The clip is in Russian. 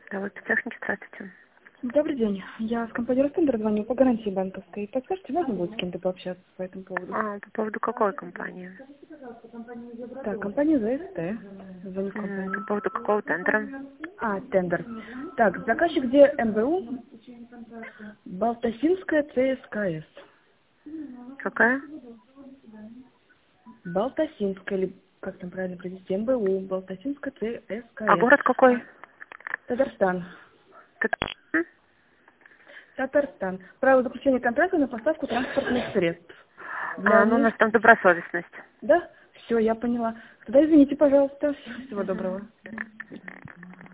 Да, вот техники, здравствуйте. Добрый день. Я с компании Ростендер звоню по гарантии банковской. Подскажите, можно будет с кем-то пообщаться по этому поводу? По поводу какой компании? Так, компания ЗСТ. Звоню в По компанию. поводу какого тендера? Тендер. Так, заказчик где МБУ? Балтасинская ЦСКС. Какая? Балтасинская, или как там правильно произнести? МБУ. Балтасинская А ЦСКС. город какой? Татарстан. М? Татарстан. Право заключения контракта на поставку транспортных средств. Ну, у нас там добросовестность. Да? Все, я поняла. Тогда извините, пожалуйста. Всего Мгм. доброго.